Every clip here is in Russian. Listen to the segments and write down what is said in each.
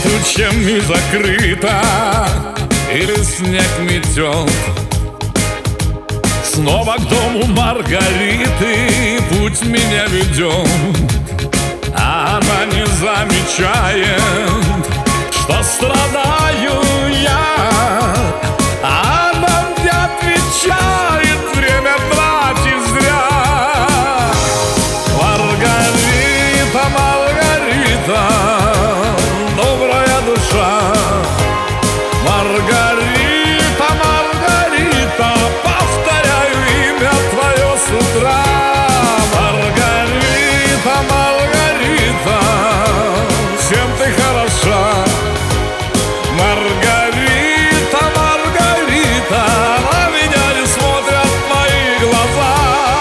тучами закрыта, или снег метет. Снова к дому Маргариты путь меня ведет, а она не замечает, что страдаю я. Она мне отвечает: время тратить зря. Маргарита, Маргарита, добрая душа. Маргарита, Маргарита, повторяю имя твое с утра. Маргарита, Маргарита, всем ты хороша. Маргарита, Маргарита, на меня не смотрят твои глаза.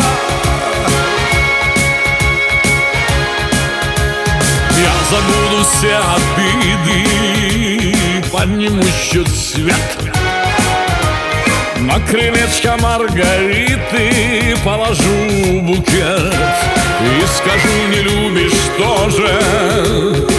Я забуду все обиды, подниму счет свет. На крылечко Маргариты положу букет и скажу: не любишь тоже.